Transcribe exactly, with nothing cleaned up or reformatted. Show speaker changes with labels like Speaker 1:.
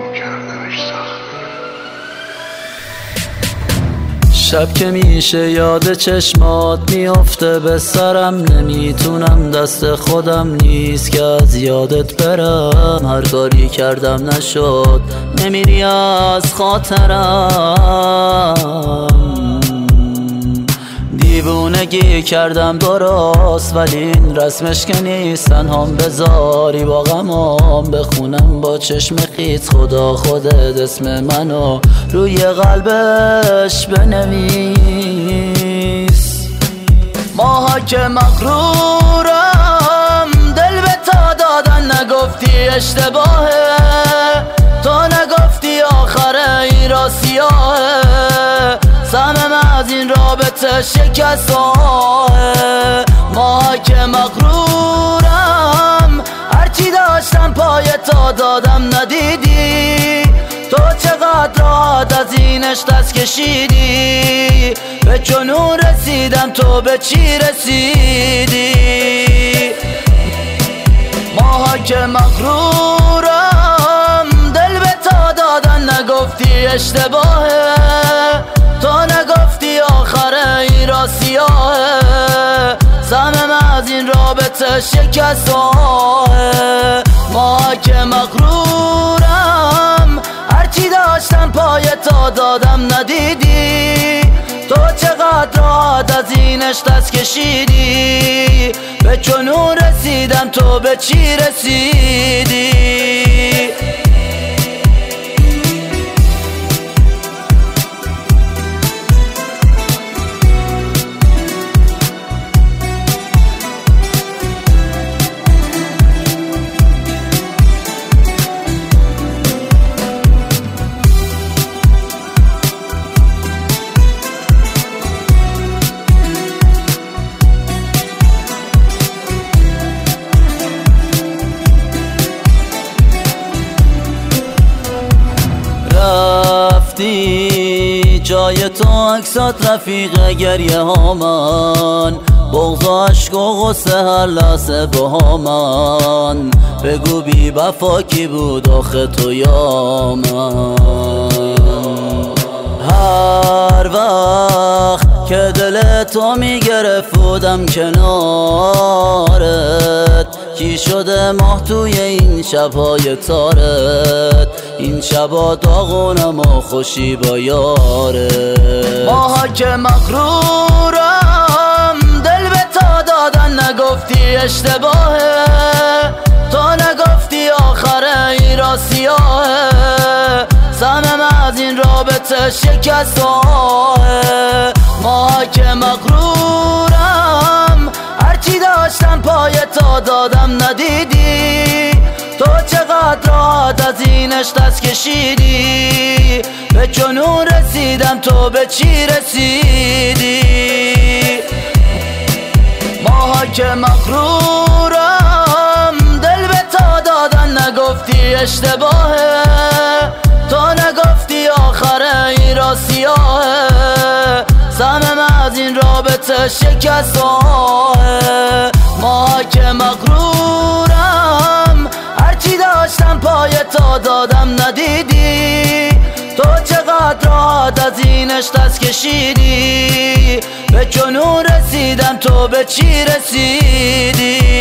Speaker 1: کردنش سخت.
Speaker 2: شب که میشه یاد چشمات میافته به سرم، نمیتونم دست خودم نیست که از یادت برم. هر کاری کردم نشد، نمیری از خاطرم. دیوونگی کردم درست، ولی این رسمش که نیست. تنهام بذاری با غمام بخونم با چشم خیت. خدا خودت اسم منو روی قلبش بنویس. ماها که مغرورم، دل به تا دادن نگفتی اشتباهه. تو نگفتی آخره این را سیاهه. صمم از این رابطه شکسته. ما که مغرورم، هرچی داشتم پای تا دادم ندیدی. تو چقدر راحت از اینش دست کشیدی. به جنون رسیدم، تو به چی رسیدی؟ ما که مغرورم، دل به تا دادن نگفتی اشتباهه. تو نگفتی آخره این را سیاهه. صمم از این رابطه شکسته. ما که مغرورم، هرچی داشتم پای تا دادم ندیدی. تو چقدر راحت از اینش دست کشیدی. به جنون رسیدم، تو به چی رسیدی؟ رفتی جای تو عکسات رفیق گریه ها من. بغض و عشق و غصه هر لحظه با من. بگو بی وفا کی بود آخه تو یا من؟ هر وقت که دل تو میگرفت بودم کنارت. کی شده ماه توی این شبهای تارت؟ این شبا داغونم و خوشی با یارت. ماها که مغرورم، دل به تا دادن نگفتی اشتباهه. تو نگفتی آخره این را سیاهه. صمم از این رابطه شکسته. ماها که مغرورم، هرچی داشتم پای تا دادم ندیدی. تو چقدر راحت از اینش دست کشیدی. به جنون رسیدم، تو به چی رسیدی؟ ماها که مغرورم، دل به تا دادن نگفتی اشتباهه. تو نگفتی آخره این را سیاهه. صمم از این رابطه شکسته. ما که مغرورم، هرچی داشتم پای تا دادم ندیدی. تو چقدر راحت از اینش دست کشیدی. به جنون رسیدم، تو به چی رسیدی؟